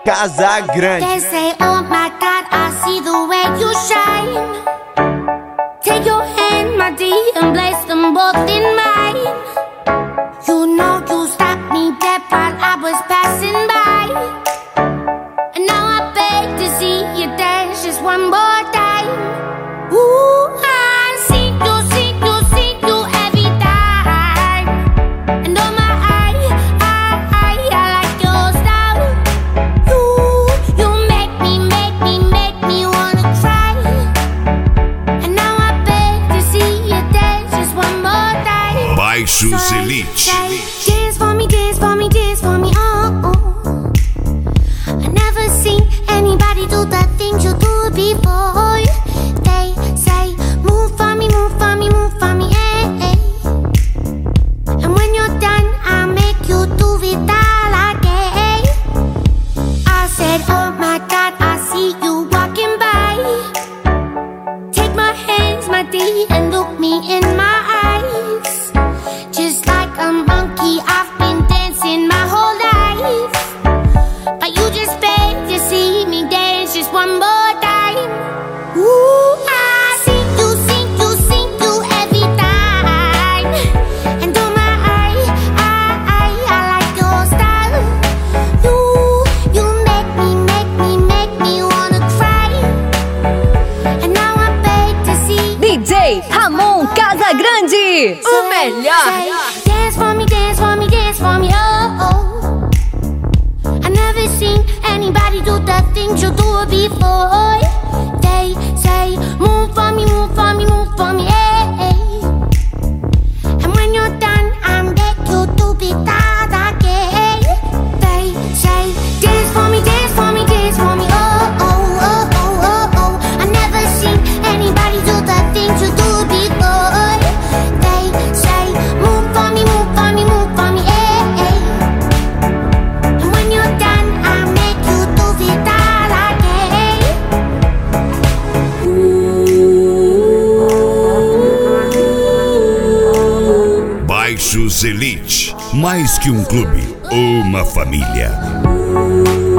Casa Grande. They say, oh my God, I see the way you shine. Take your hand, my dear, and place them both in mine. You know you stopped me dead while I was passing by. And now I beg to see you dance just one more time. Ooh, I see you every time. And oh my, I like your style. You make me wanna cry. And now I beg to see you dance just one more time. Baixos Elite. Dance for me, dance for me, dance for me, oh, oh. I never seen anybody do the things you do before. They say, move for me, move for me, move for me, eh, eh. And when you're done, I'll make you do it all again. I said, oh my God, I see you walking by. Take my hands, my dear, and look me in my eyes. Just like a monkey, I've been dancing my whole life. But you just beg to see me dance just one more time. Ooh, I see you every time. And oh my, I like your style. You make me wanna cry. And now I beg to see DJ Ramon Casagrande, o melhor. Dance for me, dance for me, dance for me, oh, oh. I never seen anybody do the things you do before. They say, move for me, move for me, move for me, eh, eh. And when you're done, I'm back you to be that again. They say, dance for me, dance for me, dance for me, oh, oh, oh, oh, oh, oh. I never seen anybody do the things you do before. They say, move for me, move for me, move for me, eh, eh. And when you're done, I'll make you do it all again. Baixos Elite. Mais que um clube, uma família.